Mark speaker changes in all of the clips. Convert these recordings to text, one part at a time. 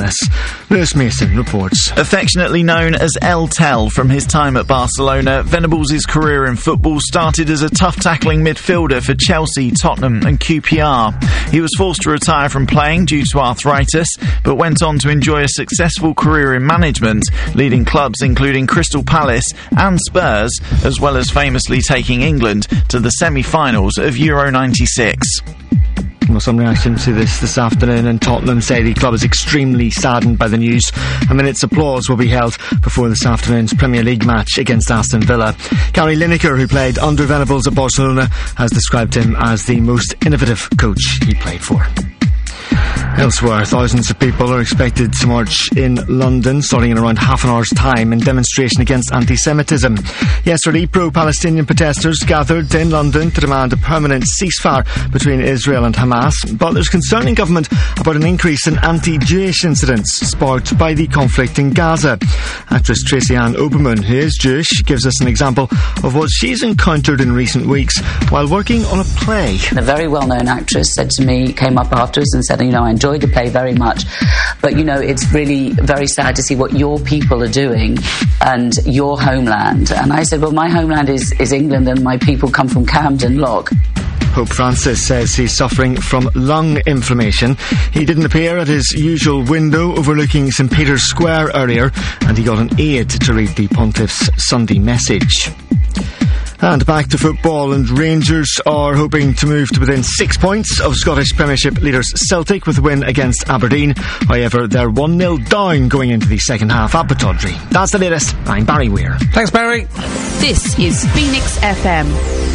Speaker 1: illness. Lewis Mason reports.
Speaker 2: Affectionately known as El Tel from his time at Barcelona, Venables' career in football started as a tough-tackling midfielder for Chelsea, Tottenham and QPR. He was forced to retire from playing due to arthritis, but went on to enjoy a successful career in management, leading clubs including Crystal Palace and Spurs, as well as famously taking England to the semi-finals of Euro 96.
Speaker 1: Well, some reaction to this afternoon, and Tottenham say the club is extremely saddened by the news. A minute's applause will be held before this afternoon's Premier League match against Aston Villa. Gary Lineker, who played under Venables at Barcelona, has described him as the most innovative coach he played for. Elsewhere, thousands of people are expected to march in London starting in around half an hour's time in demonstration against anti-Semitism. Yesterday, pro-Palestinian protesters gathered in London to demand a permanent ceasefire between Israel and Hamas, but there's concern in government about an increase in anti-Jewish incidents sparked by the conflict in Gaza. Actress Tracy Ann Oberman, who is Jewish, gives us an example of what she's encountered in recent weeks while working on a play.
Speaker 3: A very well-known actress said to me, came up afterwards and said, I enjoyed the play very much, but it's really very sad to see what your people are doing and your homeland. And I said, well, my homeland is England and my people come from Camden Lock.
Speaker 1: Pope Francis says he's suffering from lung inflammation. He didn't appear at his usual window overlooking St Peter's Square earlier, and he got an aide to read the Pontiff's Sunday message. And back to football, and Rangers are hoping to move to within 6 points of Scottish Premiership leaders Celtic with a win against Aberdeen. However, they're 1-0 down going into the second half at Pittodrie. That's the latest. I'm Barry Weir.
Speaker 4: Thanks, Barry.
Speaker 5: This is Phoenix FM.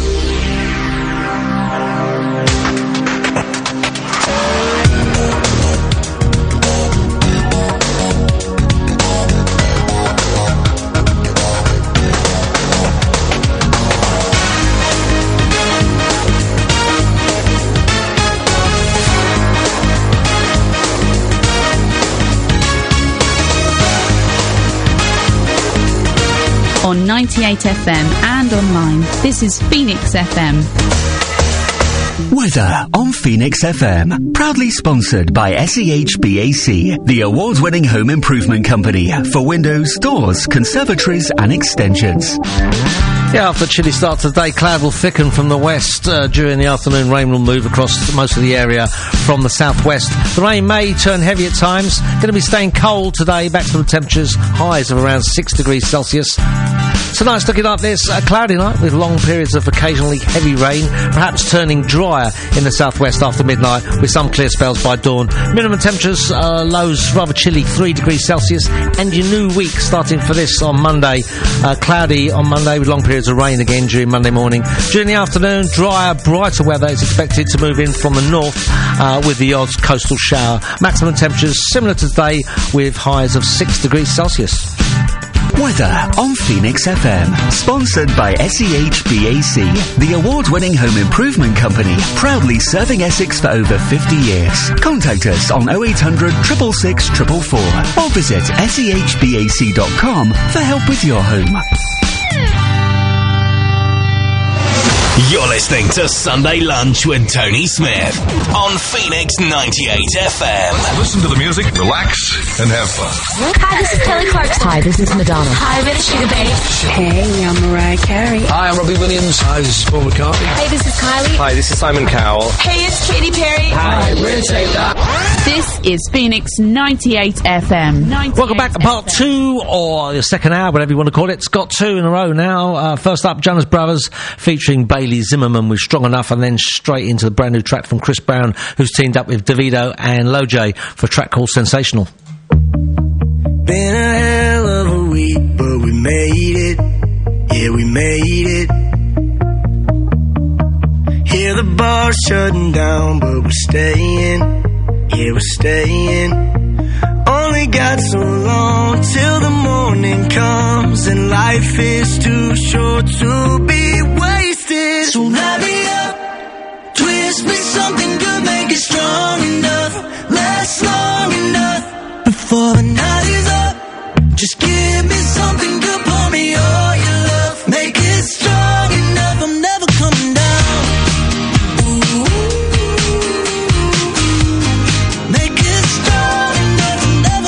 Speaker 5: On 98 FM and online, this is Phoenix FM.
Speaker 6: Weather on Phoenix FM. Proudly sponsored by SEHBAC, the award-winning home improvement company for windows, doors, conservatories and extensions.
Speaker 4: Yeah, after a chilly start to the day, cloud will thicken from the west during the afternoon. Rain will move across most of the area from the southwest. The rain may turn heavy at times. Going to be staying cold today, maximum temperatures, highs of around 6 degrees Celsius. Tonight's looking like this, a cloudy night with long periods of occasionally heavy rain, perhaps turning drier in the southwest after midnight with some clear spells by dawn. Minimum temperatures, lows rather chilly, 3 degrees Celsius, and your new week starting for this on Monday. Cloudy on Monday with long periods of rain again during Monday morning. During the afternoon, drier, brighter weather is expected to move in from the north with the odd coastal shower. Maximum temperatures similar to today with highs of 6 degrees Celsius.
Speaker 6: Weather on Phoenix FM. Sponsored by SEHBAC, the award-winning home improvement company, proudly serving Essex for over 50 years. Contact us on 0800 666 444 or visit sehbac.com for help with your home.
Speaker 7: You're listening to Sunday Lunch with Tony Smith on Phoenix 98 FM.
Speaker 8: Listen to the music, relax, and have fun.
Speaker 9: Hi, this is Kelly Clarkson.
Speaker 10: Hi, this is Madonna.
Speaker 9: Hi, this is Sugar Babe.
Speaker 10: Hey, I'm Mariah Carey.
Speaker 11: Hi, I'm Robbie Williams. Hi, this is Paul McCartney.
Speaker 9: Hey, this is Kylie.
Speaker 12: Hi, this is Simon Cowell.
Speaker 9: Hey, it's Katy Perry.
Speaker 11: Hi, we're Take That.
Speaker 5: This is Phoenix 98 FM.
Speaker 4: Welcome back to part 2, or the second hour, whatever you want to call it. It's got 2 in a row now. First up, Jonas Brothers featuring Bailey Zimmerman with Strong Enough, and then straight into the brand new track from Chris Brown, who's teamed up with Davido and Loj for a track called Sensational.
Speaker 13: Been a hell of a week, but we made it. Yeah, we made it. Hear the bar shutting down, but we're staying. Yeah, we're staying. Only got so long till the morning comes, and life is too short to be wasted. So light me up, twist me something good, make it strong enough, last long enough before the night is up. Just give me something good, pour me all your love, make it strong enough, I'm never coming down. Ooh, make it strong enough, I'm never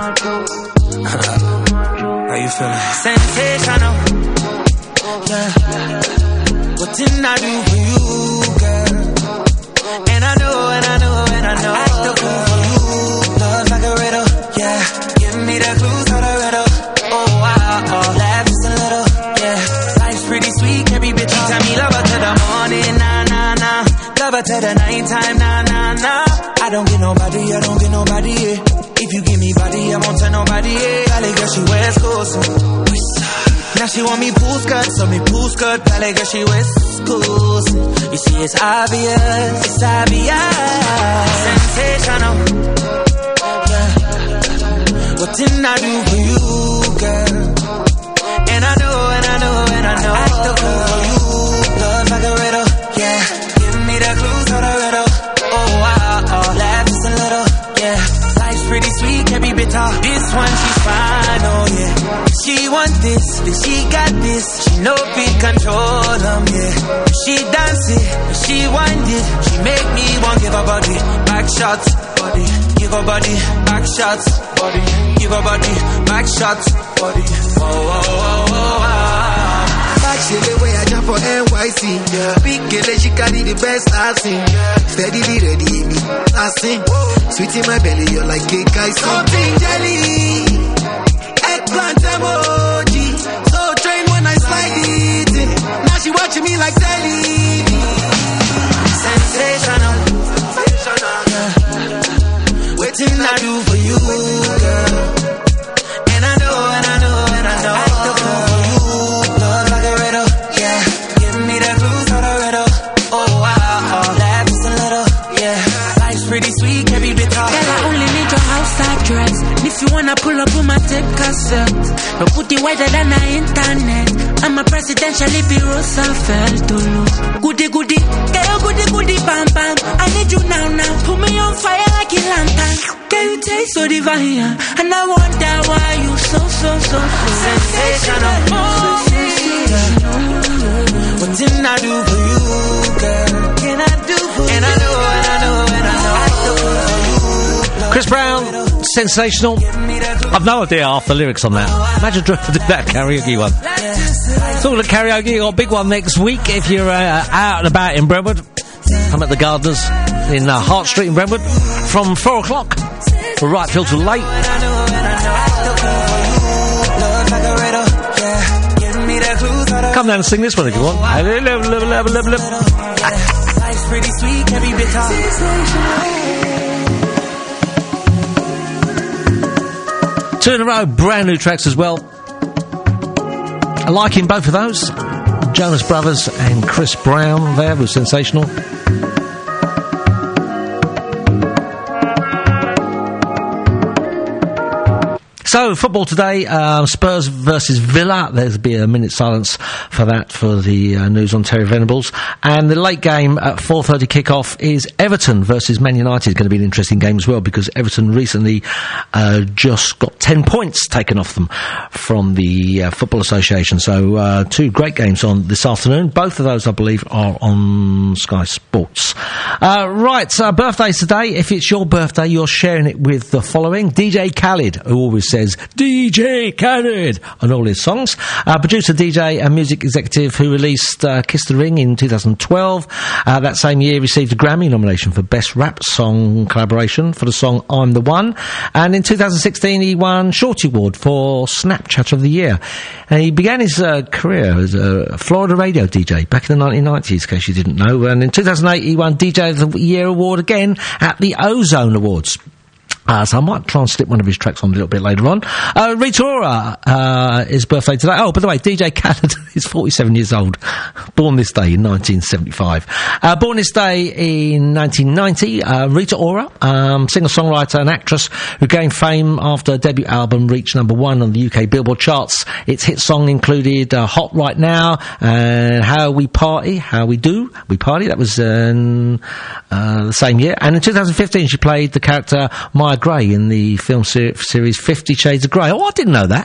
Speaker 13: How you feeling? Sensational. Yeah. What didn't I do for you, girl? And I know. Act the fool for you. Love like a riddle. Yeah. Give me the clues to the riddle. Oh, wow. Laugh just a little. Yeah. Life's pretty sweet. Every bitch you tell me love her to the morning. Nah. Love her to the nighttime. Nah. I don't get nobody. Yeah. If you give me body, I won't tell nobody. Yeah. Valley girl, she West Coast. Now she want me pool skirt, so me pool skirt. Valley girl, she West Coast. You see, it's obvious. Sensational. Yeah. What didn't I do for you, girl? And I know. Act the fool for you. Love like a riddle. Yeah. Give me the clues to the riddle. Oh, wow. Laugh just a little. Yeah. Life's pretty sweet, can be bitter. This one, she's fine, oh yeah. She want this, then she got this. She know we control them, yeah. She dance it, she wind it. She make me want give her body back shots, body. Give her body back shots, body. Give her body back shots, body. Oh.
Speaker 12: She the way I jump for NYC, yeah. Big girl, she carry the best I've seen, yeah. Steadily ready, me, I sing. Sweet in my belly, you're like cake, I sing. Something jelly, eggplant emoji. So trained when I slide it in. Now she watching me like telly.
Speaker 13: Sensational, yeah. What did I do for you, girl? And I know. Act the fool for you. Love like a riddle, yeah. Give me the clues to the riddle. Oh, wow. Laugh just a little, yeah. Life's pretty sweet, can be bitter.
Speaker 14: Girl, I only need your house address. If you wanna pull up on my tape cassette, but put it wider than the internet. I'm a presidential if you Roosevelt to look. Goody, girl, goody, bam. I need you now. Put me on fire like a lantern. Girl, you taste so divine, and I wonder why you so
Speaker 13: sensational. What didn't I do for you, girl? Can I do for you? And I know.
Speaker 4: Chris Brown, Sensational. I've no idea half the lyrics on that. Imagine trying to do that karaoke one. Talking of karaoke, you got a big one next week if you're out and about in Brentwood. I'm at the Gardeners in Hart Street in Brentwood from 4 o'clock. Right till too late. Come down and sing this one if you want.
Speaker 13: Life's pretty sweet, can be bitter.
Speaker 4: 2 in a row, brand new tracks as well. I liking both of those. Jonas Brothers and Chris Brown there was Sensational. So, football today, Spurs versus Villa. There'll be a minute's silence for that for the news on Terry Venables. And the late game at 4:30 kick-off is Everton versus Man United. It's going to be an interesting game as well because Everton recently just got 10 points taken off them from the Football Association. So, 2 great games on this afternoon. Both of those, I believe, are on Sky Sports. Right, birthdays today. If it's your birthday, you're sharing it with the following. DJ Khaled, who always says DJ Khaled on all his songs. Producer, DJ and music executive who released Kiss the Ring in 2012. That same year received a Grammy nomination for Best Rap Song Collaboration for the song I'm the One. And in 2016 he won Shorty Award for Snapchat of the Year. And he began his career as a Florida radio DJ back in the 1990s, in case you didn't know. And in 2008 he won DJ of the Year award again at the Ozone Awards. So I might try and slip one of his tracks on a little bit later on. Rita Ora, his birthday today. Oh, by the way, DJ Khaled is 47 years old. Born this day in 1975. Born this day in 1990, Rita Ora, singer-songwriter and actress who gained fame after her debut album reached number 1 on the UK Billboard charts. Its hit song included Hot Right Now and How We Party, How We Do, We Party. That was the same year. And in 2015 she played the character Maya Gray in the film series 50 Shades of Grey. Oh, I didn't know that.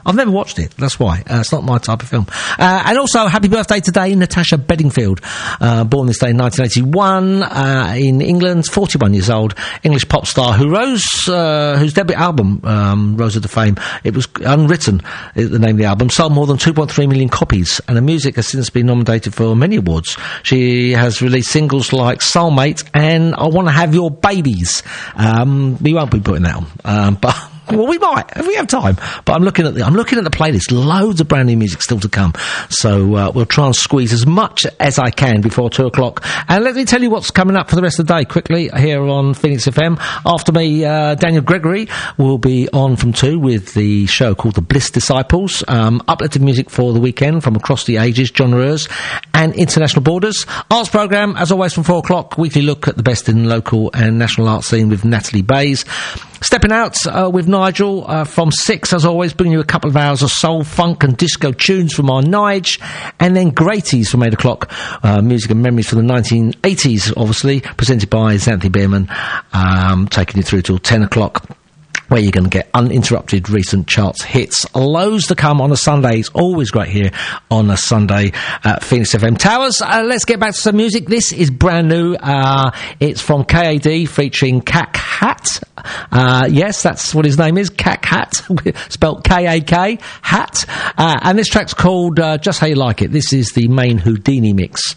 Speaker 4: I've never watched it, that's why. It's not my type of film. And also, happy birthday today, Natasha Bedingfield. Born this day in 1981 in England, 41 years old, English pop star who rose, whose debut album rose to fame. It was Unwritten, the name of the album, sold more than 2.3 million copies, and her music has since been nominated for many awards. She has released singles like Soulmate and I Want to Have Your Babies. We won't be putting that on, but... Well, we might, if we have time. But I'm looking at the playlist. Loads of brand new music still to come. So, we'll try and squeeze as much as I can before 2 o'clock. And let me tell you what's coming up for the rest of the day quickly here on Phoenix FM. After me, Daniel Gregory will be on from 2 with the show called The Bliss Disciples. Uplifting music for the weekend from across the ages, genres and international borders. Arts programme, as always, from 4 o'clock. Weekly look at the best in local and national art scene with Natalie Bays. Stepping out with Nigel from 6, as always, bringing you a couple of hours of soul, funk and disco tunes from our Nige, and then Greaties from 8 o'clock, music and memories from the 1980s, obviously, presented by Xanthi Bierman, taking you through till 10 o'clock. Where you're going to get uninterrupted recent charts hits. Loads to come on a Sunday. It's always great here on a Sunday at Phoenix FM Towers. Let's get back to some music. This is brand new. It's from KAD featuring Kak Hat. Yes, that's what his name is, Kak Hat, spelt K-A-K, Hat. And this track's called Just How You Like It. This is the main Houdini mix.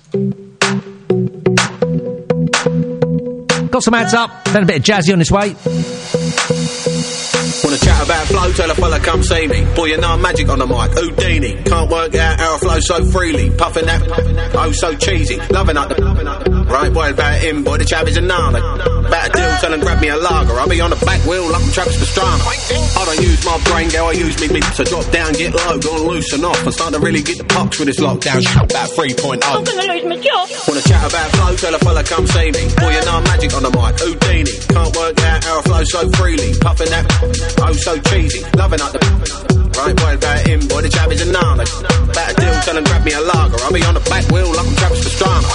Speaker 4: Got some ads up, then a bit of jazzy on its way.
Speaker 15: Wanna chat about flow, tell a fella come see me. Boy, you know I'm magic on the mic, Houdini. Can't work out how I flow so freely. Puffing that, oh so cheesy. Loving up the, right boy, about him, boy, the chap is a nana. About a deal, tell him grab me a lager. I'll be on the back wheel like I'm Travis Pastrana. I don't use my brain, girl, I use me beat. So drop down, get low, go and loosen off. I'm starting to really get the pucks with this lockdown. About 3.0.
Speaker 9: I'm gonna lose my job.
Speaker 15: Wanna chat about flow, tell a fella come see me. Boy, you know I'm magic on the mic, Houdini. Can't work out how I flow so freely. Puffing that, oh so cheesy, loving up the, right boy, about him, boy, the chap is a nana. About a deal, tell him grab me a lager. I'll be on the back wheel like I'm Travis Pastrana.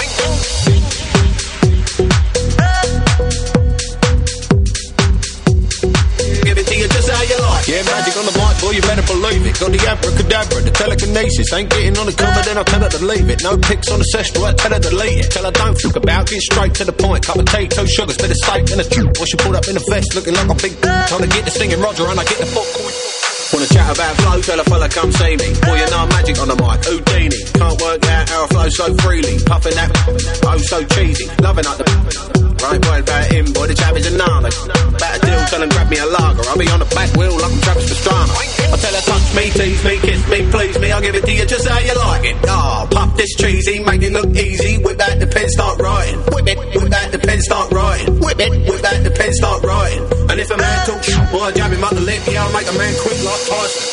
Speaker 15: Give it to you just how you like. Yeah, magic on the mic, boy, you better believe it. Got the abracadabra, the telekinesis. Ain't getting on the cover, then I'll tell her to leave it. No pics on the session, I tell her to delete it. Tell her don't fuck about, get straight to the point. Cup of tea, 2 sugars, bit of steak and a tube. Well, she pulled up in a vest, looking like a big trying to get the singing Roger and I get the fuck. Wanna chat about flow, tell a fella come see me. Boy, you know I'm magic on the mic, Houdini. Can't work out how I flow so freely. Puffing that, oh so cheesy. Loving up the, right boy, about him, boy, the chap is a nana. About a deal, tell him grab me a lager. I'll be on the back wheel like I'm Travis Pastrana. I tell her touch me, tease me, kiss me, please me. I'll give it to you just how you like it. Oh, pop this cheesy, make it look easy. Whip out the pen, start writing. Whip it, whip out the pen, start writing. Whip it, whip out the pen, start writing. And if a man talks shit, boy, I jab him up the lip. Yeah, I'll make a man quick like Tyson.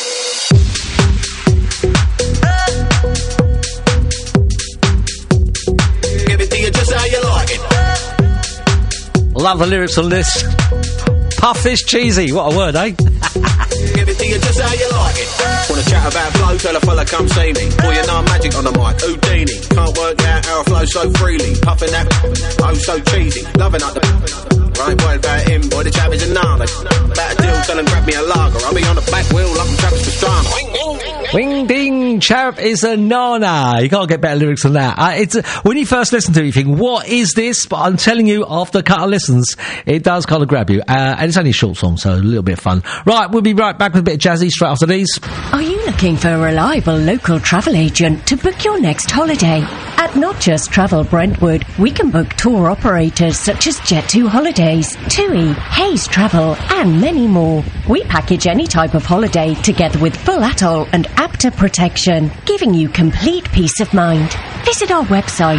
Speaker 15: Give it to you just how you like it.
Speaker 4: Love the lyrics on this. Puff this cheesy. What a word, eh?
Speaker 15: Give it to you just how you like it. Wanna chat about flow, tell a fella come see me. Boy, you know I'm magic on the mic, Houdini. Can't work out how I flow so freely. Puffing that, oh so cheesy. Loving up the, right boy, about him, boy, the chap is a nana. About a deal, tell him grab me a lager. I'll be on the back wheel like I'm Travis Pastrana.
Speaker 4: Wing ding, chap is a nana. You can't get better lyrics than that. It's when you first listen to it, you think, what is this? But I'm telling you, after a couple of listens, it does kind of grab you. And it's only a short song, so a little bit of fun. Right, we'll be right back with a bit of jazzy straight after these.
Speaker 16: Are you looking for a reliable local travel agent to book your next holiday? At Not Just Travel Brentwood, we can book tour operators such as Jet2 Holidays, TUI, Hayes Travel, and many more. We package any type of holiday together with full atoll and APTA protection, giving you complete peace of mind. Visit our website,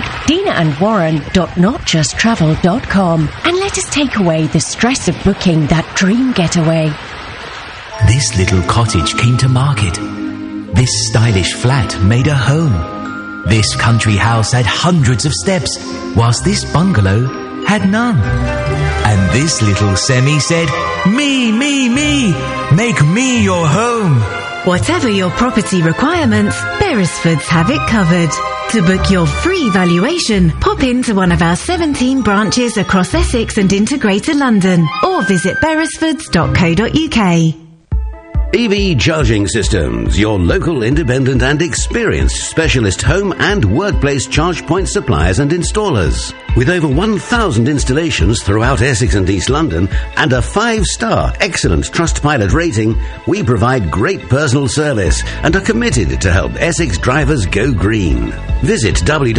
Speaker 16: dinaandwarren.notjusttravel.com, and let us take away the stress of booking that dream getaway.
Speaker 17: This little cottage came to market. This stylish flat made a home. This country house had hundreds of steps, whilst this bungalow had none. And this little semi said, me, make me your home.
Speaker 18: Whatever your property requirements, Beresfords have it covered. To book your free valuation, pop into one of our 17 branches across Essex and into Greater London, or visit beresfords.co.uk.
Speaker 19: EV Charging Systems, your local independent and experienced specialist home and workplace charge point suppliers and installers. With over 1,000 installations throughout Essex and East London and a 5-star excellent Trustpilot rating, we provide great personal service and are committed to help Essex drivers go green. Visit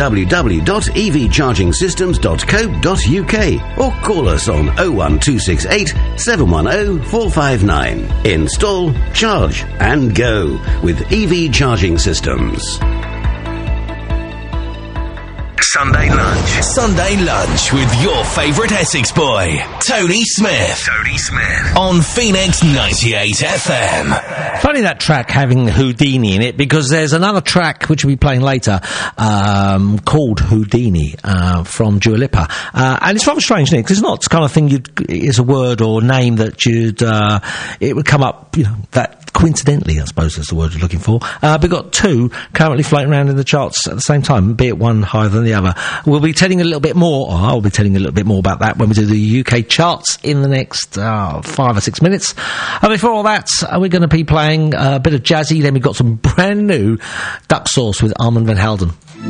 Speaker 19: www.evchargingsystems.co.uk or call us on 01268 710 459. Install, charge and go with EV Charging Systems.
Speaker 7: Sunday lunch with your favourite Essex boy, Tony Smith. On Phoenix 98 FM.
Speaker 4: Funny that track having Houdini in it, because there's another track which we'll be playing later called Houdini from Dua Lipa, and it's rather strange, isn't it? Because it's not the kind of thing is a word or name that it would come up, that coincidentally, I suppose is the word you're looking for. We've got two currently floating around in the charts at the same time, be it one higher than the other. We'll be telling a little bit more, or I'll be telling a little bit more about that when we do the UK charts in the next 5 or 6 minutes. And before all that, we're going to be playing a bit of jazzy, then we've got some brand new Duck Sauce with Armand van Helden.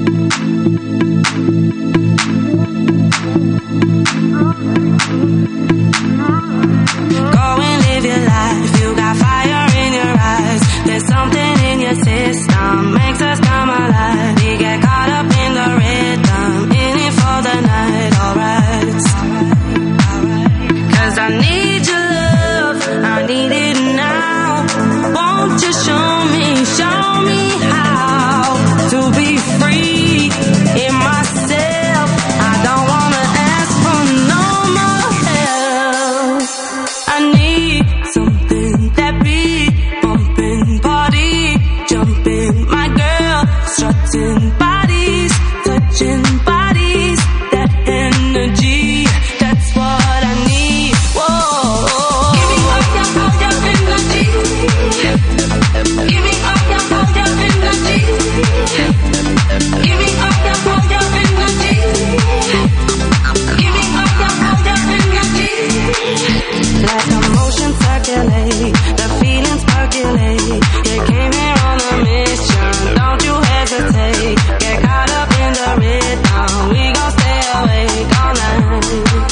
Speaker 14: Go and live your life, you got fire in your eyes. There's something in your system, makes us come alive. We get caught up in the rhythm, in it for the night, alright. 'Cause I need your love, I need it now. Won't you show me how to be free in myself. I don't wanna ask for no more help. I need something that beat bumping, body jumping, my girl strutting, bodies touching, bodies, that energy, that's what I need. Whoa, give me all your energy. Give me all your energy. Give me all your energy. Give me all your energy. Let the motion circulate, the feelings percolate. You came here on a mission, don't you hesitate. Get caught up in the rhythm, we gon' stay awake all night.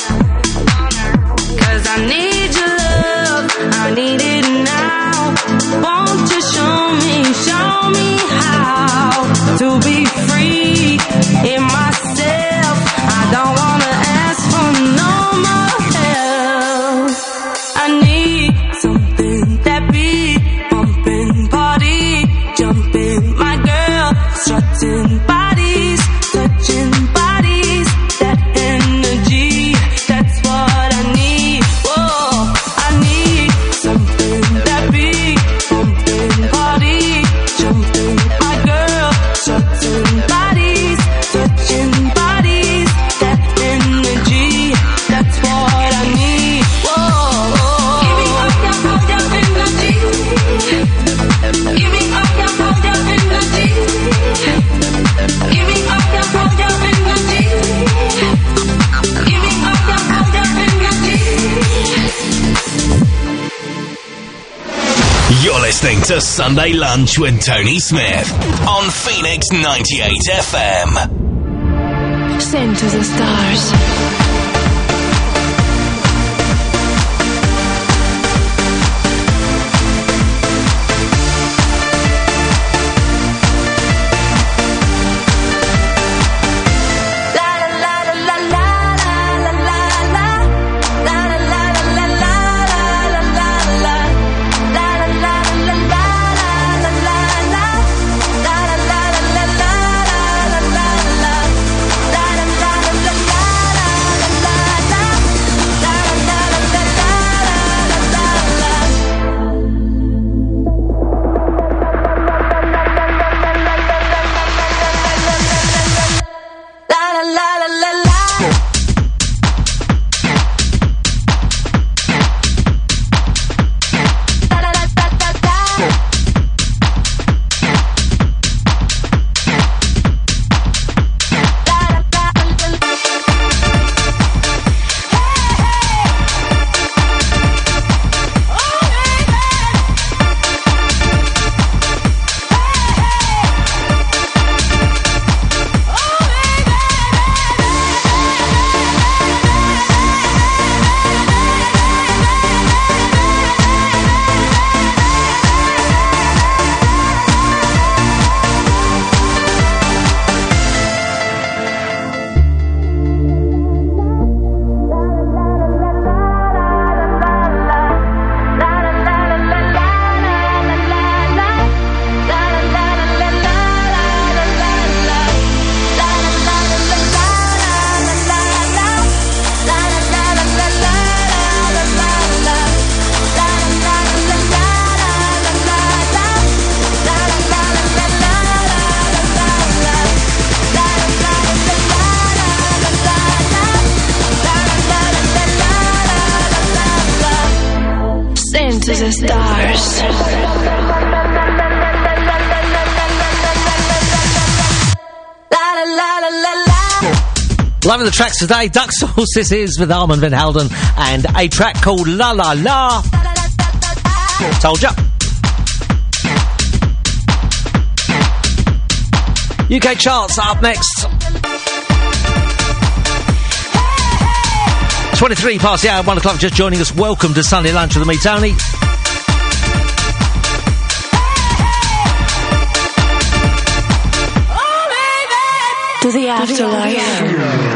Speaker 14: 'Cause I need your love, I need it now. Won't you show me how to be free in myself. I don't wanna ask for no more help. I need something that beat bumping, body jumping, my girl strutting, bodies touching, bodies, that energy, that's what I need. Whoa, I need something that beat bumping, body jumping, my girl strutting, bodies touching, bodies, that energy, that's what I need. Whoa, give me all your energy. Give me all your energy. Give me all your energy. Give me all your energy.
Speaker 7: You're listening to Sunday Lunch with Tony Smith on Phoenix 98 FM.
Speaker 10: Sing to the stars. to the stars.
Speaker 4: Loving the tracks today. Duck Sauce this is with Armand Van Helden and a track called La La La. Told ya. UK charts up next. 23 past the hour, 1 o'clock, just joining us. Welcome to Sunday Lunch with me, Tony.
Speaker 10: To the afterlife.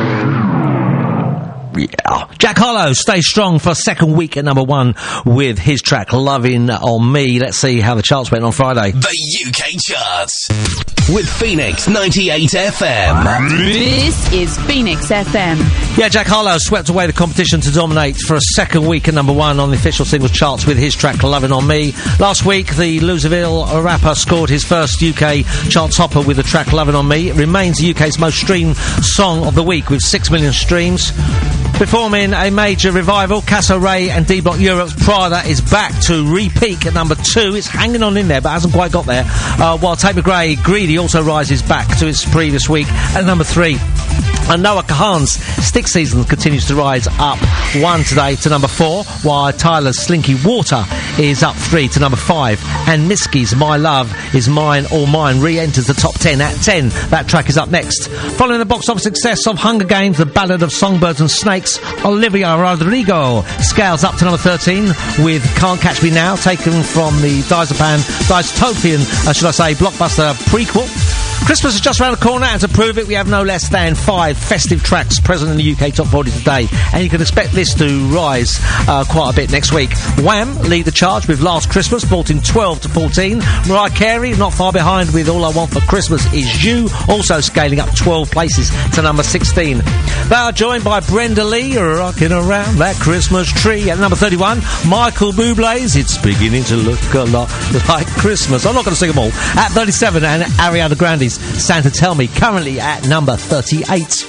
Speaker 4: Yeah. Jack Harlow, stay strong for second week at number 1 with his track Lovin' On Me. Let's see how the charts went on Friday.
Speaker 7: The UK charts with Phoenix 98 FM.
Speaker 5: This is Phoenix FM.
Speaker 4: Yeah, Jack Harlow swept away the competition to dominate for a second week at number 1 on the official singles charts with his track Lovin' On Me. Last week, the Loserville rapper scored his first UK chart topper with the track Lovin' On Me. It remains the UK's most streamed song of the week with 6 million streams. Performing a major revival, Casso Ray and D-Block Europe's Prada is back to re-peak at number 2. It's hanging on in there, but hasn't quite got there. While Tate McRae, Greedy, also rises back to its previous week at number 3. And Noah Kahan's Stick Season continues to rise up 1 today to number 4, while Tyler's Slinky Water is up 3 to number 5. And Miski's My Love Is Mine All Mine re-enters the top 10 at 10. That track is up next. Following the box office success of Hunger Games, The Ballad of Songbirds and Snakes, Olivia Rodrigo scales up to number 13 with Can't Catch Me Now, taken from the dystopian, blockbuster prequel. Christmas is just around the corner, and to prove it, we have no less than 5 festive tracks present in the UK Top 40 today, and you can expect this to rise quite a bit next week. Wham! Lead the charge with Last Christmas, vaulting 12 to 14. Mariah Carey, not far behind with All I Want for Christmas Is You, also scaling up 12 places to number 16. They are joined by Brenda Lee, rocking around that Christmas tree. At number 31, Michael Bublé's It's Beginning to Look a Lot Like Christmas. I'm not going to sing them all. At 37, and Ariana Grande's Santa Tell Me, currently at number 38.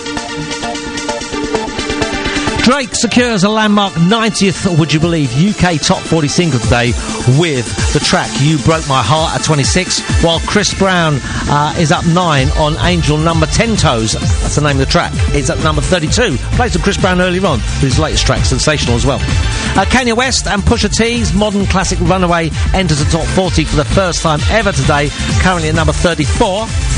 Speaker 4: Drake secures a landmark 90th, would you believe, UK Top 40 single today with the track You Broke My Heart at 26, while Chris Brown is up 9 on Angel number 10 Toes. That's the name of the track. It's at number 32. Played some Chris Brown earlier on with his latest track, Sensational, as well. Kanye West and Pusha T's modern classic Runaway enters the top 40 for the first time ever today, currently at number 34.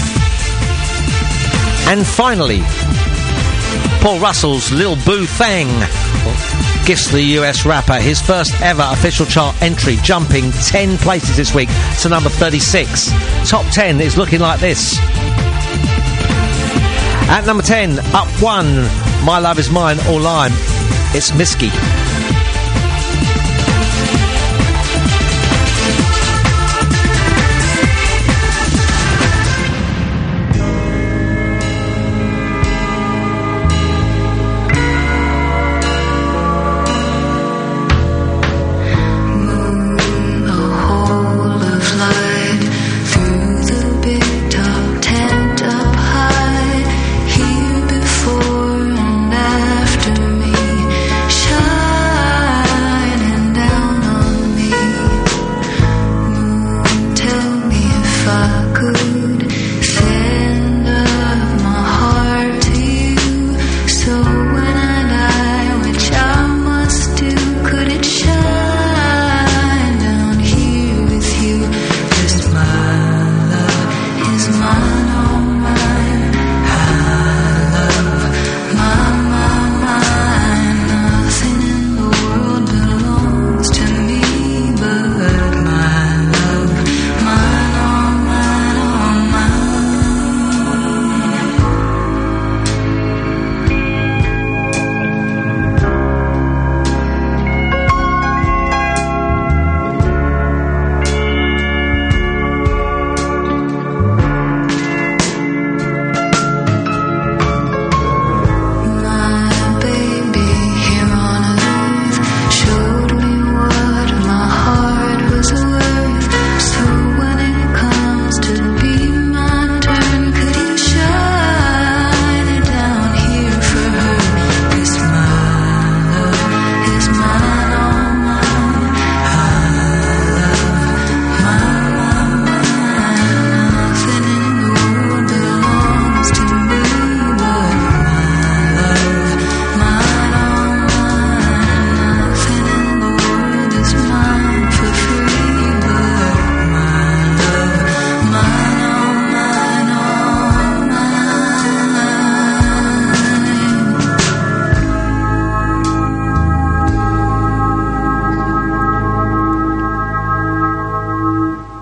Speaker 4: And finally, Paul Russell's Lil Boo Thang gifts the US rapper his first ever official chart entry, jumping 10 places this week to number 36. Top 10 is looking like this. At number 10, up 1, My Love Is Mine All Mine. It's Miski.
Speaker 10: Here before and after me, shine.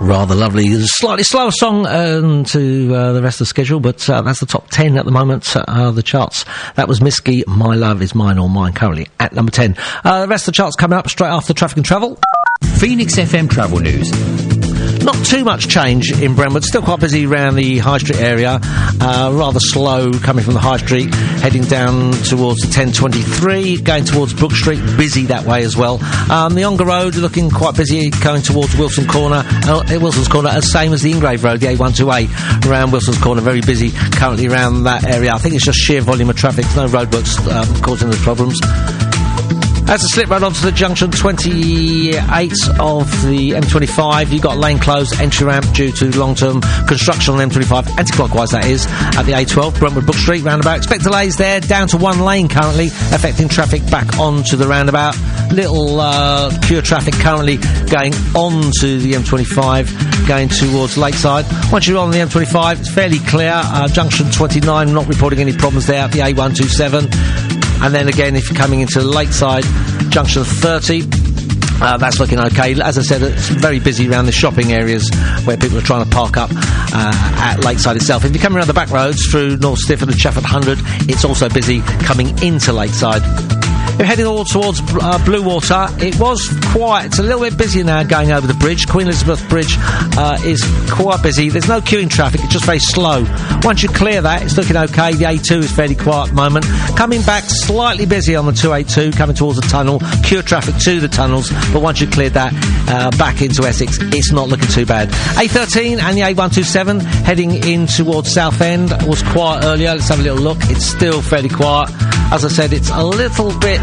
Speaker 4: Rather lovely. It's a slightly slower song to the rest of the schedule, but that's the top 10 at the moment, the charts. That was Misky, My Love Is Mine or Mine, currently at number 10. The rest of the charts coming up straight after Traffic and Travel.
Speaker 6: Phoenix FM Travel News.
Speaker 4: Not too much change in Brentwood. Still quite busy around the High Street area. Rather slow coming from the High Street, heading down towards the 1023, going towards Brook Street. Busy that way as well. The Ongar Road looking quite busy, going towards Wilson Corner. Wilson's Corner, same as the Ingrave Road, the A128 around Wilson's Corner. Very busy currently around that area. I think it's just sheer volume of traffic. No roadworks causing the problems. As a slip right onto the junction 28 of the M25, you've got lane closed, entry ramp due to long-term construction on M25, anti-clockwise that is, at the A12, Brentwood Brook Street roundabout. Expect delays there, down to one lane currently, affecting traffic back onto the roundabout. Little pure traffic currently going on to the M25, going towards Lakeside. Once you're on the M25, it's fairly clear. Junction 29, not reporting any problems there at the A127. And then again, if you're coming into Lakeside, junction 30, that's looking okay. As I said, it's very busy around the shopping areas where people are trying to park up at Lakeside itself. If you're coming around the back roads through North Stifford and Chafford 100, it's also busy coming into Lakeside. We're heading all towards Bluewater. It's a little bit busier now going over the bridge. Queen Elizabeth Bridge is quite busy. There's no queuing traffic, it's just very slow. Once you clear that, it's looking okay. The A2 is fairly quiet at the moment. Coming back slightly busy on the 282, coming towards the tunnel. Queue traffic to the tunnels, but once you cleared that back into Essex, it's not looking too bad. A13 and the A127 heading in towards Southend was quiet earlier. Let's have a little look. It's still fairly quiet. As I said, it's a little bit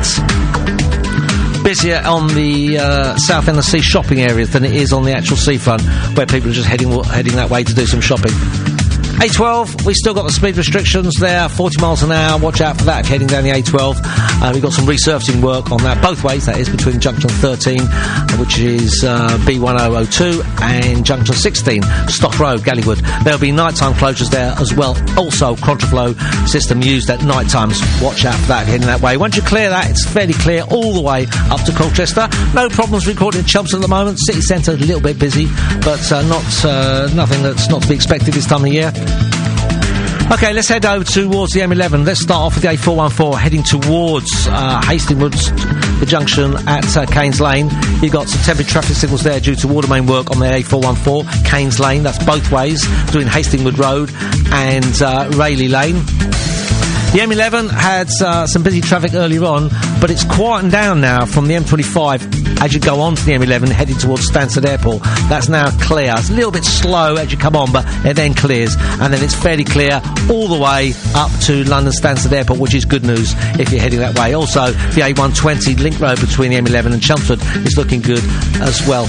Speaker 4: busier on the South End of Sea shopping areas than it is on the actual seafront, where people are just heading that way to do some shopping. A12, we still got the speed restrictions there, 40 miles an hour. Watch out for that if you're heading down the A12. We've got some resurfacing work on that both ways, that is between junction 13, which is B1002, and junction 16, Stock Road, Gallywood. There'll be nighttime closures there as well. Also, contraflow system used at night times. Watch out for that if you're heading that way. Once you clear that, it's fairly clear all the way up to Colchester. No problems recorded in Chelmsford at the moment. City centre a little bit busy, but nothing that's not to be expected this time of year. Okay, let's head over towards the M11. Let's start off with the A414, heading towards Hastingwoods, the junction at Cairns Lane. You've got some temporary traffic signals there due to water main work on the A414, Cairns Lane. That's both ways, between Hastingwood Road and Rayleigh Lane. The M11 had some busy traffic earlier on, but it's quieting down now from the M25 as you go on to the M11 heading towards Stansted Airport. That's now clear. It's a little bit slow as you come on, but it then clears, and then it's fairly clear all the way up to London Stansted Airport, which is good news if you're heading that way. Also, the A120 link road between the M11 and Chelmsford is looking good as well.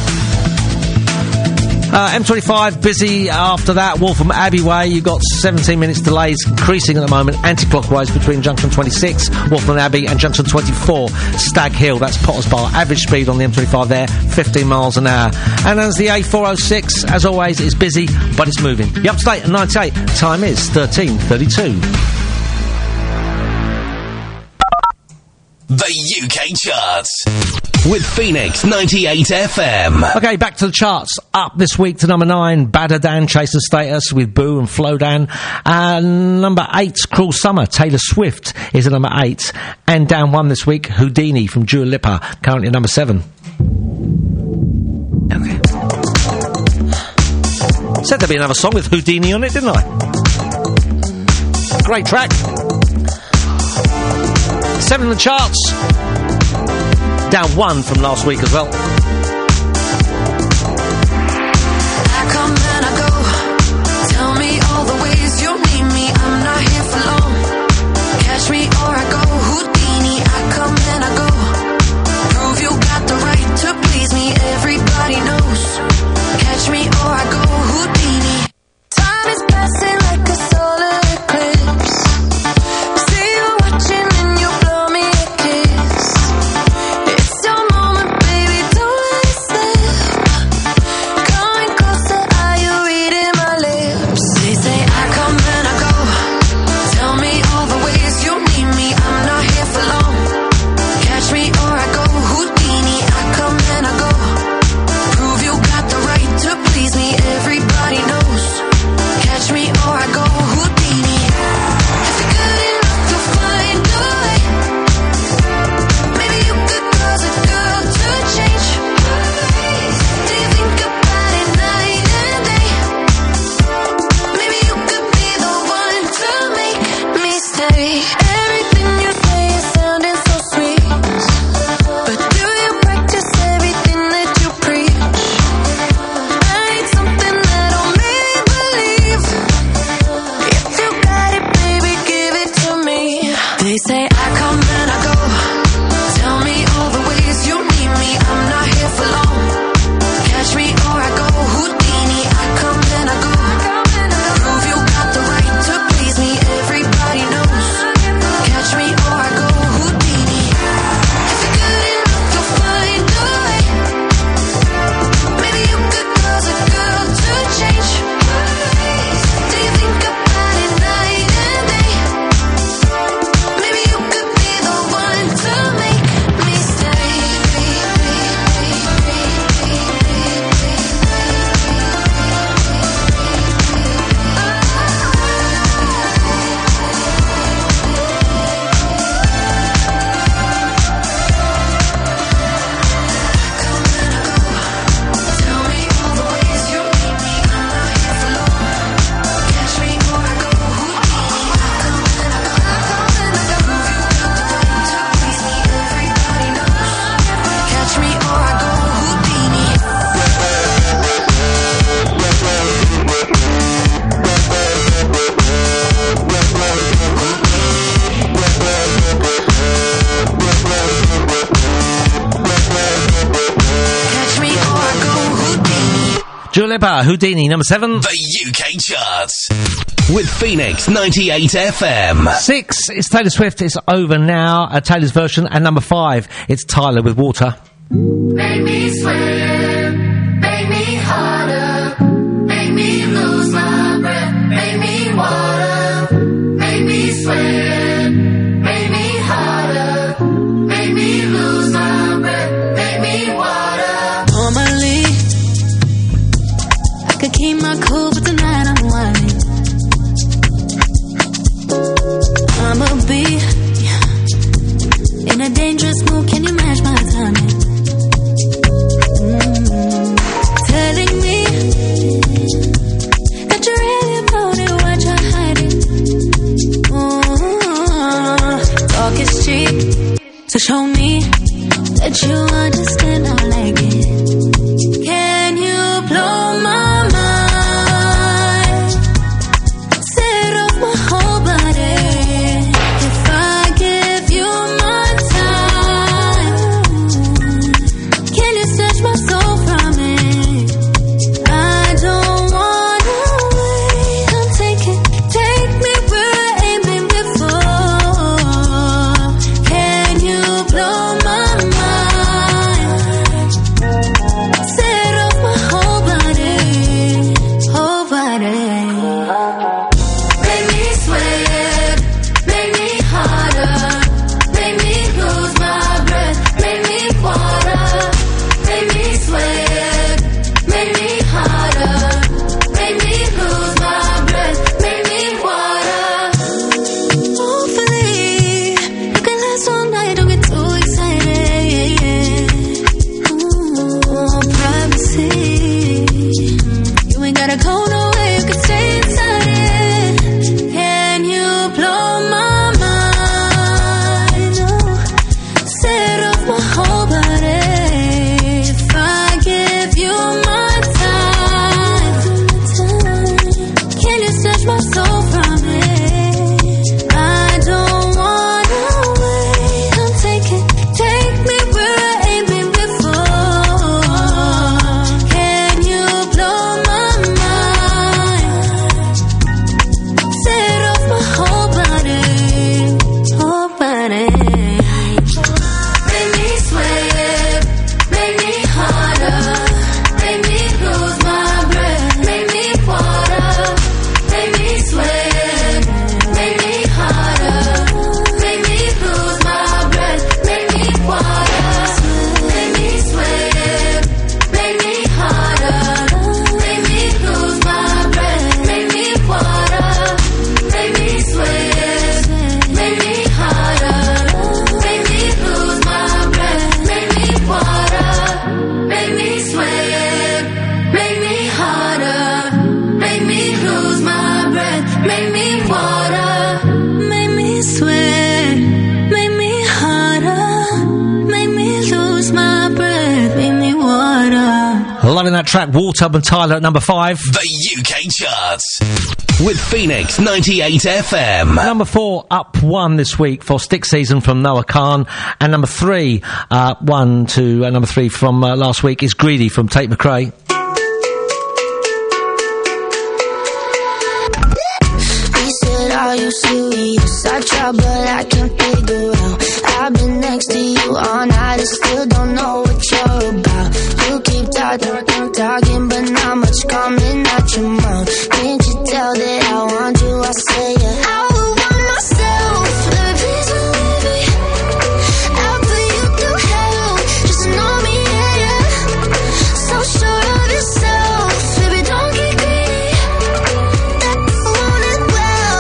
Speaker 4: M25 busy after that. Waltham Abbey Way, you've got 17 minutes delays increasing at the moment, anti-clockwise between junction 26, Waltham Abbey, and junction 24, Stag Hill. That's Potters Bar. Average speed on the M25 there, 15 miles an hour. And as the A406, as always, it's busy, but it's moving. The up to date at 98. Time is 13:32.
Speaker 7: The UK charts with Phoenix 98 FM.
Speaker 4: Okay, back to the charts. Up this week to number 9, Badder Dan, Chaser Status with Boo and Flo Dan. Number 8, Cruel Summer, Taylor Swift is at number 8. And down 1 this week, Houdini from Dua Lipa, currently at number 7. Okay. Said there'd be another song with Houdini on it, didn't I? Great track. 7 in the charts. Down 1 from last week as well.
Speaker 20: I come and I go. Tell me all the ways you need me. I'm not here for long. Catch me or I go. Houdini, I come and I go. Prove you got the right to please me. Everybody knows. Catch me or I go. Houdini. Time is passing like a solar eclipse. See you watching and you blow me a kiss. It's your moment, baby. Don't
Speaker 4: Dua Lipa, Houdini, number 7.
Speaker 7: The UK charts. With Phoenix 98 FM.
Speaker 4: 6, it's Taylor Swift, It's Over Now, Taylor's version. And number 5, it's Tyler with Water.
Speaker 20: Make me swim, make me harder, make me lose my breath, make me water, make me swim, make me harder, make me lose my breath, make me water.
Speaker 14: Normally, I could keep my cool, but tonight I'm whining. I'ma be in a dangerous mood, can you match my timing? Telling me that you're really about it, what you're hiding. Talk is cheap, so show me that you understand, I like it. Can you blow my mind? Set off my whole body. If I give you my time, can you snatch my soul from it? I don't wanna wait. I'm taking, take me where I ain't been before. Can you blow my mind? Set off my whole body, whole body. Make me sweat, make me harder, make me lose my breath, make me water, make me sweat, make me harder, make me lose my breath, make me water. Hopefully, you can last all night, don't get too excited. Ooh, privacy. You ain't gotta go nowhere, you can stay inside it. Can you blow my mind? Oh, set off my whole body. If I give you my time, can you snatch my soul from it? I don't wanna wait. I'm taking, take me where I ain't been before. Can you blow my mind? Set off my whole body, whole body. Make me sweat, make me harder, make me lose my breath, make me water, make me sweat, make me harder, make me lose my breath, make me water, make me sweat, make me harder, make me lose my breath, make me water, make me sweat, make me harder, make me lose my breath, make me water, make me sweat, make me harder, make me lose my breath, make me water, make me sweat, make me harder, make me lose my breath, make me water.
Speaker 4: Loving that track, Water, and Tyler at number 5.
Speaker 7: The UK charts. With Phoenix 98 FM.
Speaker 4: Number 4, up 1 this week for Stick Season from Noah Khan. And number 3, 1 to number 3 from last week is Greedy from Tate McRae.
Speaker 10: He said, are you serious? I try, but I can't figure out. I've been next to you all night and still don't know what you're about. You keep talking, but not much coming out your mouth. Can't you tell that I want you? I say yeah. I would want myself. Let me please believe me. I'll put you through hell. Just know me, yeah, yeah. So sure of yourself. Baby, don't get greedy. That I want it well.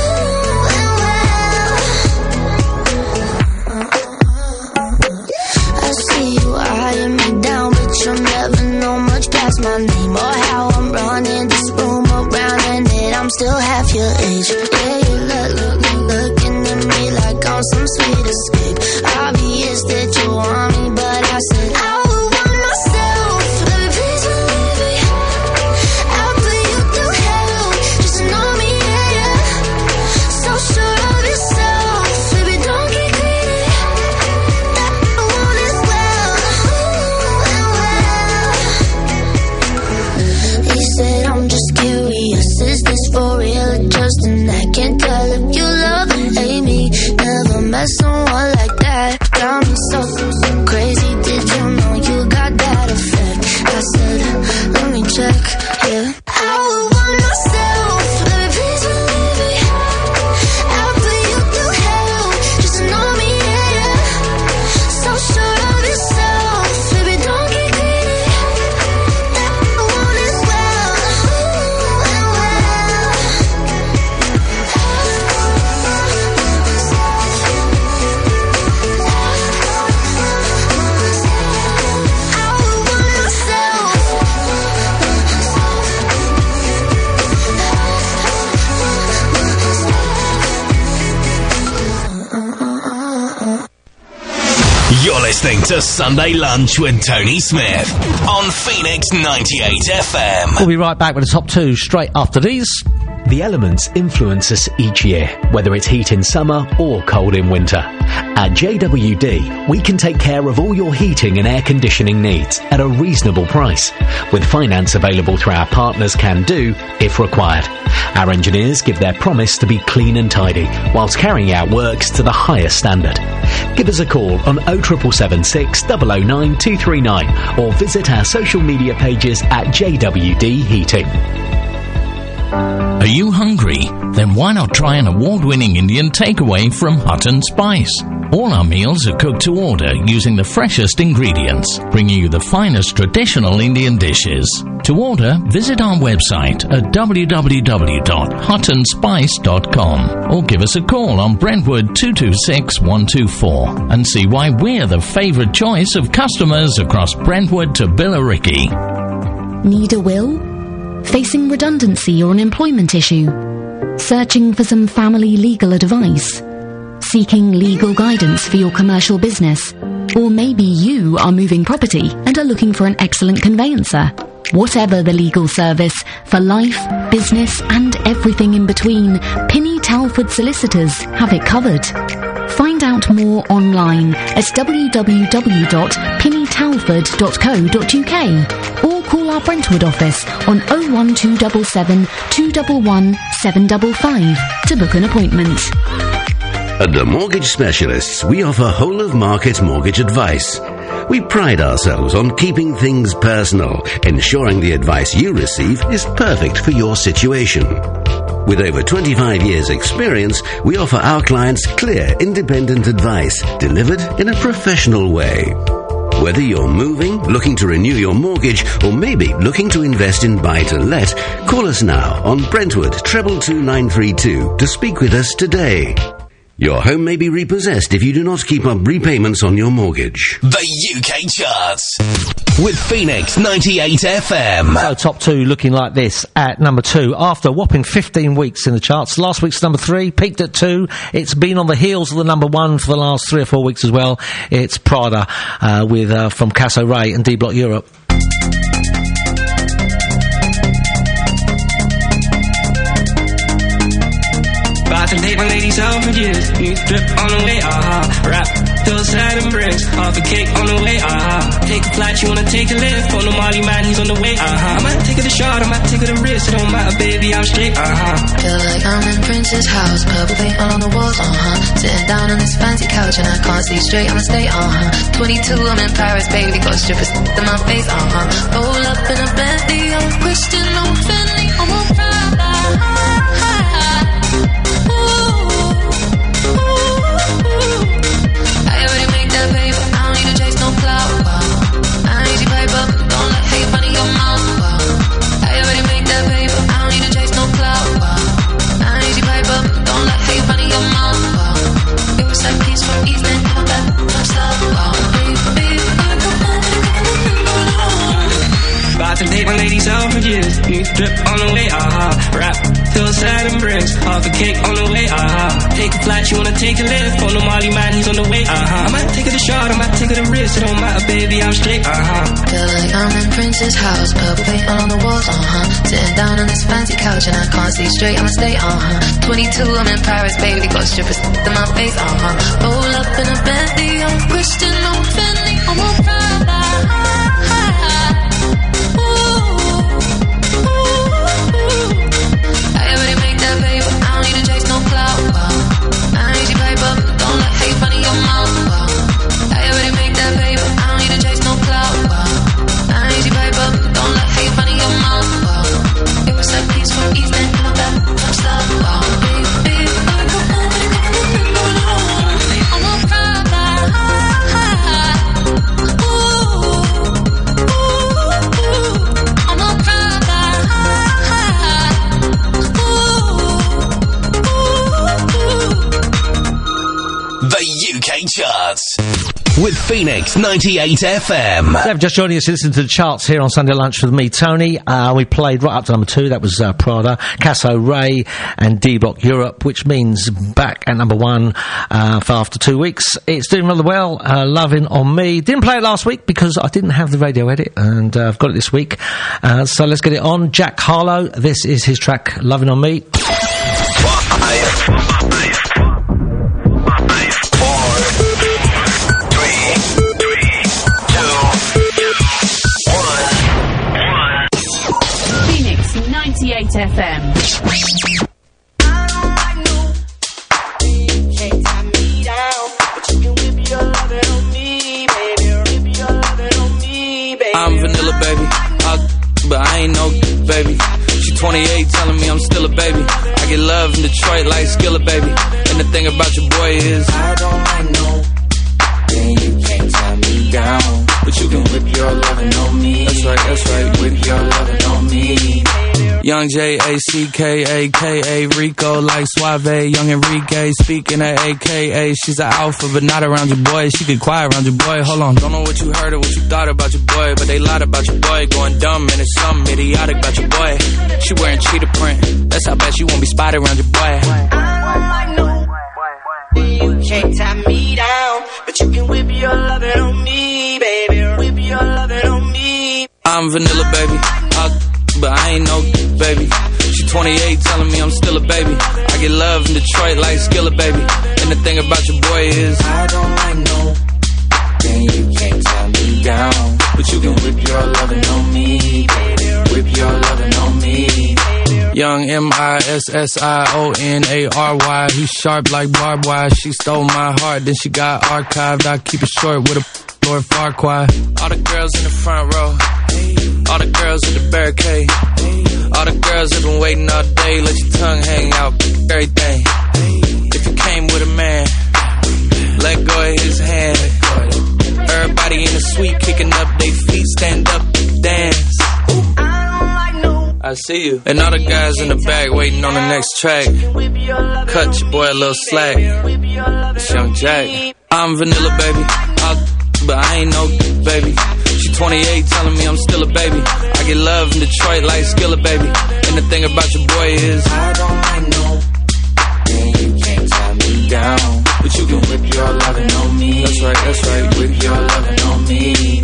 Speaker 10: I see you eyeing me down, but you'll never know much past my name or how I'm running this room around, and that I'm still half your age. Yeah, you looking at me like I'm some sweet escape. Obvious that you want me, but I said I would want myself. Let me please believe me. I'll put you through hell. Just know me, yeah, yeah. So sure of yourself. Baby, don't get greedy. That I want it well.
Speaker 7: listening to Sunday Lunch with Tony Smith on Phoenix 98 FM.
Speaker 4: We'll be right back with the top 2 straight after these.
Speaker 21: The elements influence us each year, whether it's heat in summer or cold in winter. At JWD, we can take care of all your heating and air conditioning needs at a reasonable price, with finance available through our partners Can Do if required. Our engineers give their promise to be clean and tidy, whilst carrying out works to the highest standard. Give us a call on 07776 009 239 or visit our social media pages at JWD Heating.
Speaker 22: Are you hungry? Then why not try an award-winning Indian takeaway from Hut & Spice? All our meals are cooked to order using the freshest ingredients, bringing you the finest traditional Indian dishes. To order, visit our website at www.hutandspice.com or give us a call on Brentwood 226 124 and see why we're the favourite choice of customers across Brentwood to Billericay.
Speaker 23: Need a will? Facing redundancy or an employment issue? Searching for some family legal advice? Seeking legal guidance for your commercial business? Or maybe you are moving property and are looking for an excellent conveyancer? Whatever the legal service, for life, business and everything in between, Pinny Talford Solicitors have it covered. Find out more online at www.pinnytalford.co.uk or call our Brentwood office on 01277 211 755 to book an appointment.
Speaker 19: At the Mortgage Specialists, we offer whole-of-market mortgage advice. We pride ourselves on keeping things personal, ensuring the advice you receive is perfect for your situation. With over 25 years' experience, we offer our clients clear, independent advice delivered in a professional way. Whether you're moving, looking to renew your mortgage, or maybe looking to invest in buy-to-let, call us now on Brentwood 222 to speak with us today. Your home may be repossessed if you do not keep up repayments on your mortgage.
Speaker 7: The UK charts with Phoenix 98 FM.
Speaker 4: So top 2 looking like this at number 2 after a whopping 15 weeks in the charts. Last week's number 3 peaked at 2. It's been on the heels of the number 1 for the last 3 or 4 weeks as well. It's Prada with from Casso Ray and D-Block Europe.
Speaker 24: To date my ladies out for years. New drip on the way, rap, hillside and bricks. Half a cake on the way, Take a flight, you wanna take a lift. On the Molly man, he's on the way, I might take it a shot, I might take it a risk. It don't matter, baby, I'm straight,
Speaker 25: Feel like I'm in Prince's house. Purple paint all on the walls, Sitting down on this fancy couch and I can't see straight, I'ma stay, 22, I'm in Paris, baby. Got strippers in my face, Roll up in a Bentley, I'm Christian, I'm Fendi, I'm a Prada.
Speaker 24: To date my ladies out for years. New drip on the way, rap, hillside and bricks. Half a cake on the way, Take a flight, you wanna take a lift. On the Molly man, he's on the way, I might take it a shot, I might take it a risk. It don't matter, baby, I'm straight,
Speaker 25: Feel like I'm in Prince's house. Purple paint all on the walls, Sitting down on this fancy couch and I can't see straight, I'ma stay, 22, I'm in Paris, baby. Got strippers in my face, Roll up in a Bentley, I'm Christian, I'm Fendi, I'm a Prada. Ooh.
Speaker 7: with Phoenix 98 FM.
Speaker 4: If just joining us to listen to the charts here on Sunday Lunch with me, Tony. We played right up to number 2. That was Prada, Casso Ray, and D Block Europe, which means back at number 1 for after 2 weeks. It's doing rather well. Loving on Me. Didn't play it last week because I didn't have the radio edit, and I've got it this week. So let's get it on. Jack Harlow. This is his track, Loving on Me.
Speaker 5: Phoenix 98 FM.
Speaker 1: I'm vanilla, baby. But I ain't no baby. She 28, telling me I'm still a baby. I get love in Detroit like Skillet, baby. And the thing about your boy is I don't like no. Then you can't tie me down. But you can whip your lovin' on me. That's right. Whip your lovin' on me. Young J-A-C-K-A-K-A Rico like Suave, young Enrique speaking at AKA. She's an alpha but not around your boy. She get quiet around your boy. Hold on, don't know what you heard or what you thought about your boy, but they lied about your boy. Going dumb and it's something idiotic about your boy. She wearing cheetah print. That's how bad she won't be spotted around your boy.
Speaker 14: You can't tie me down, but you can whip your lovin' on me, baby. Whip your lovin' on me.
Speaker 1: I'm vanilla, baby. But I ain't no baby. She 28, telling me I'm still a baby. I get love in Detroit like Skillet, baby. And the thing about your boy is I don't like no. Then you can't tie me down. But you can whip your lovin' on me, baby. Whip your lovin' on me. Young M-I-S-S-I-O-N-A-R-Y. He's sharp like barbed wire. She stole my heart, then she got archived. I keep it short with a Lord Farquaad. All the girls in the front row. All the girls at the barricade. All the girls have been waiting all day. Let your tongue hang out, everything. If you came with a man, let go of his hand. Everybody in the suite kicking up their feet. Stand up, dance. I see you. And all the guys in the back waiting on the next track. Cut your boy a little slack. It's Young Jack. I'm vanilla, baby. But I ain't no baby. She 28, telling me I'm still a baby. I get love in Detroit like Skillet, baby. And the thing about your boy is I don't like no. Then you can't tie me down. But you can whip your lovin' on me. That's right. Whip your lovin' on me.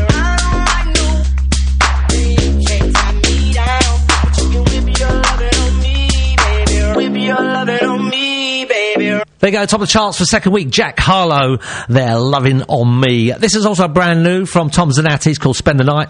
Speaker 4: There you go, top of the charts for second week. Jack Harlow, they're Loving on Me. This is also brand new from Tom Zanatti. It's called Spend the Night.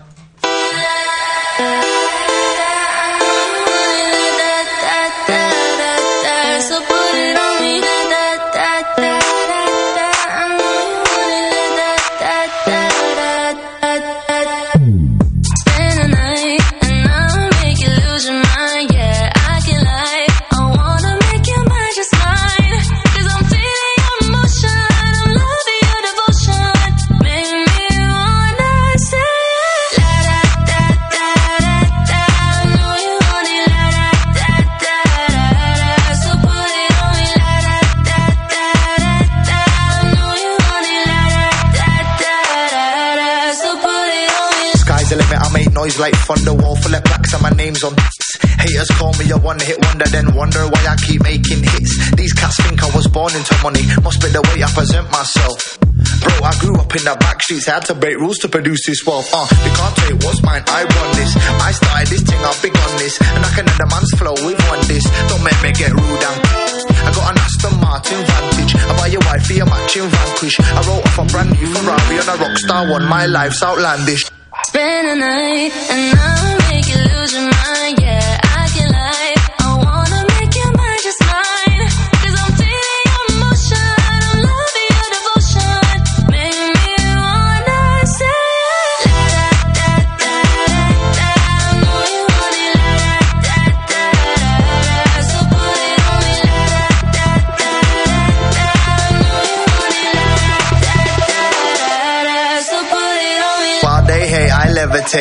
Speaker 2: Like thunder, wall full of blacks and my name's on. Haters call me a one-hit wonder, then wonder why I keep making hits. These cats think I was born into money, must be the way I present myself. Bro, I grew up in the back streets, I had to break rules to produce this wealth. You can't take what's mine, I run this. I started this thing, I'm big on this. And I can end the man's flow with one this. Don't make me get rude and I got an Aston Martin Vantage. I buy your wife for your matching Vanquish. I wrote off a brand new Ferrari on a Rockstar One. My life's outlandish.
Speaker 25: Spend the night and I'll make you lose your mind. Yeah, I can lie. I wanna make your mind just mine. 'Cause I'm feeling your emotion. I'm loving your devotion. Make me wanna say la da da da da da. I know you want it la da da da da. So put it on me la da da da da. I know you want it la da da da da. So put it on me.
Speaker 2: While they hate, I levitate. I grew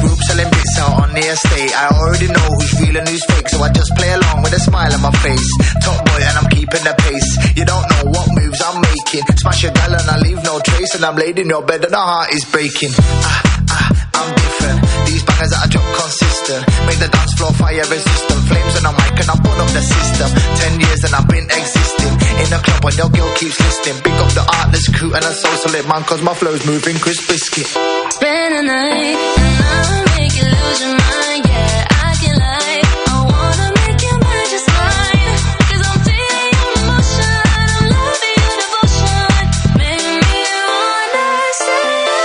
Speaker 2: group selling bits out on the estate. I already know who's real and who's fake, so I just play along with a smile on my face. Top boy and I'm keeping the pace. You don't know what moves I'm making. Smash a gal and I leave no trace, and I'm laid in your bed and the heart is breaking. I'm different. These bangers that I drop consistent. Make the dance floor fire resistant. Flames on the mic and I put up the system. 10 years and I've been existing in the club when your girl keeps listening. Big up the artless crew and a social lit man, cause my flow's moving crisp biscuit.
Speaker 25: Spend the night and I'll make you lose your mind. Yeah, I can lie. I wanna make your mind just mine. Cause I'm feeling your emotion. I'm loving your devotion. Make me wanna say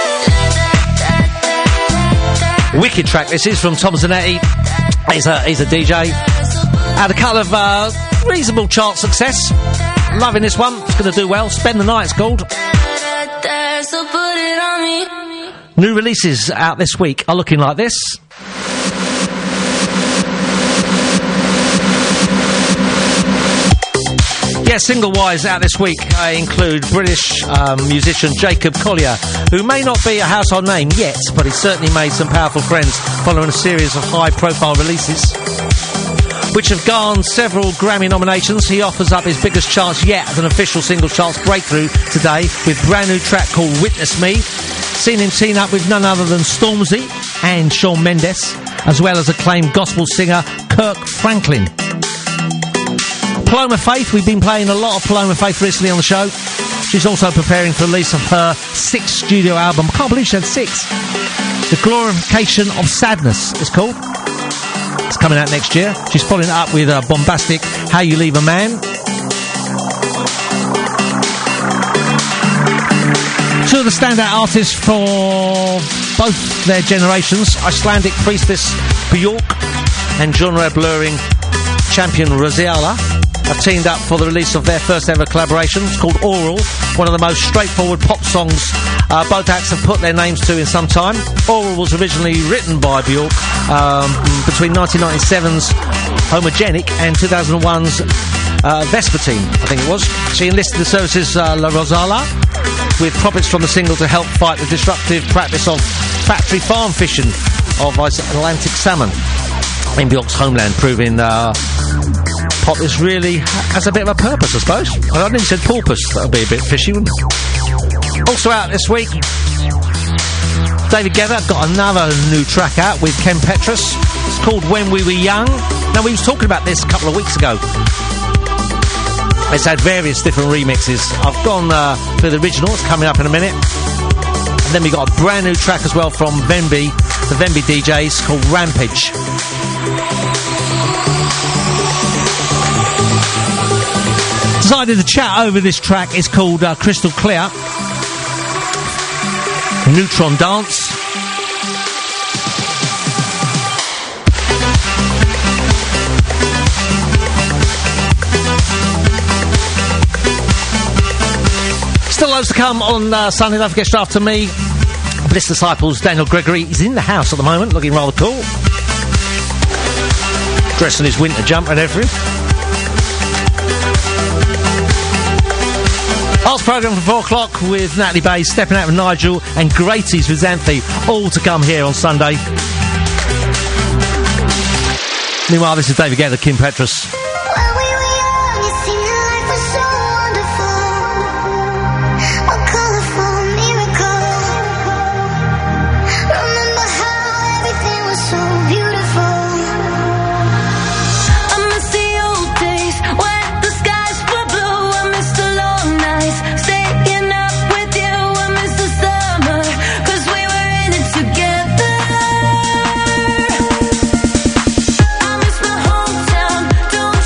Speaker 4: Wicked track. This is from Tom Zanetti. He's a DJ. Had a couple of reasonable chart success. Loving this one. It's going to do well. Spend the Night, it's called.
Speaker 25: so put it on me.
Speaker 4: New releases out this week are looking like this. Yeah, single-wise out this week include British musician Jacob Collier, who may not be a household name yet, but he's certainly made some powerful friends following a series of high-profile releases, which have garnered several Grammy nominations. He offers up his biggest chance yet as an official single charts breakthrough today with a brand new track called Witness Me. Seen him team up with none other than Stormzy and Shawn Mendes, as well as acclaimed gospel singer Kirk Franklin. Paloma Faith, we've been playing a lot of Paloma Faith recently on the show. She's also preparing for the release of her 6th studio album. I can't believe she had 6. The Glorification of Sadness is called. It's coming out next year. She's following it up with a bombastic How You Leave a Man. Two of the standout artists for both their generations, Icelandic priestess Björk and genre-blurring champion Rosalia, have teamed up for the release of their first ever collaboration. It's called Oral, one of the most straightforward pop songs both acts have put their names to in some time. Oral was originally written by Björk between 1997's Homogenic and 2001's Vespertine, I think it was. She enlisted the services La Rosala with profits from the single to help fight the disruptive practice of factory farm fishing of Atlantic salmon in Björk's homeland, proving pop is really has a bit of a purpose, I suppose. I nearly said porpoise. That would be a bit fishy, wouldn't it? Also out this week, David Guetta got another new track out with Ken Petras. It's called When We Were Young. Now, we was talking about this a couple of weeks ago. It's had various different remixes. I've gone for the original. It's coming up in a minute. And then we got a brand new track as well from Venby, the Venby DJs, called Rampage. Decided to chat over this track. It's called Crystal Clear. Neutron Dance. Still loads to come on Sunday. Don't forget, straight after me, Bliss Disciples, Daniel Gregory. He's in the house at the moment, looking rather cool. Dressed in his winter jumper and everything. Arts programme for 4 o'clock with Natalie Bay, Stepping Out with Nigel, and Greaties with Xanthi, all to come here on Sunday. Meanwhile, this is David Guetta, Kim Petras.
Speaker 25: Don't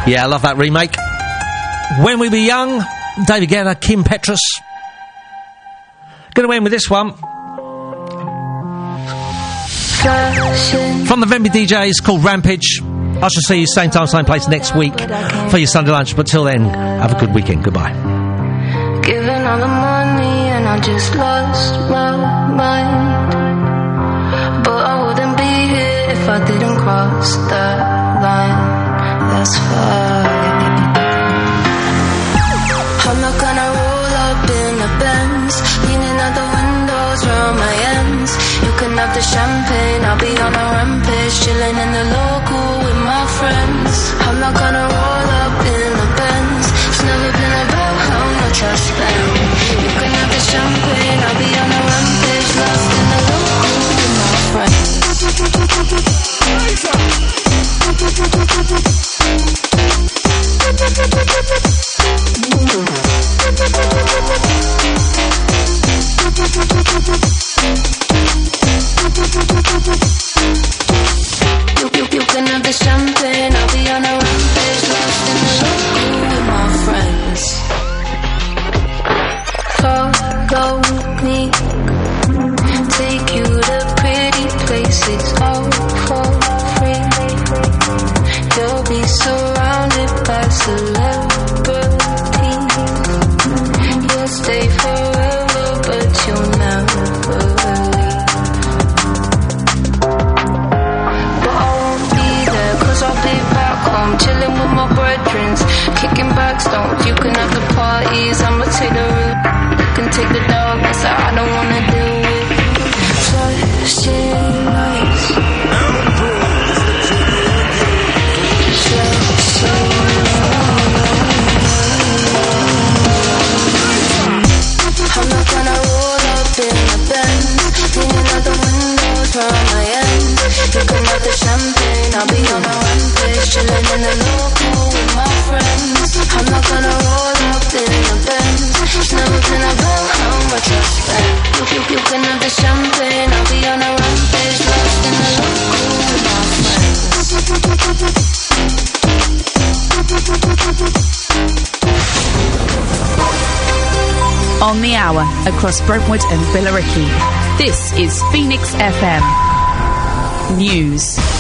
Speaker 4: Yeah, I love that remake. When We Were Young, David Guetta, Kim Petras. Gonna end with this one. From the Venby DJs, called Rampage. I shall see you same time, same place next week for your Sunday lunch. But till then, have a good weekend. Goodbye.
Speaker 25: Giving all the money and I just lost my mind. But I wouldn't be here if I didn't cross that line. That's fine. I'm not gonna roll up in the Benz, leaning out the windows round my ends. You can have the champagne, I'll be on a rampage, chilling in the local with my friends. I'm not gonna roll up in the Benz. It's never been about how much I spend. You can have the champagne, I'll be on a rampage, lost in the local with my friends. You can have the champagne, I'll be on a rampage, lost in the local with my friends. Follow me, take you to pretty places, all for free. You'll be surrounded by celebrities. You'll stay forever, but you'll never leave. But I won't be there, 'cause I'll be back home, chilling with my brethren, kicking back stones. You can have the parties, I'ma take the route. You can take the darkness that I don't wanna deal with. Flashing lights. I'm not gonna roll up in the Benz, leaning out the windows round my ends. You can have the champagne, I'll be on a rampage, chilling in the local with my friends. I'm not gonna roll up in the Benz. It's never been about how much I spend. You can have the champagne, I'll be on a rampage, lost in the local with my friends.
Speaker 5: On the hour, across Brentwood and Billericay. This is Phoenix FM News.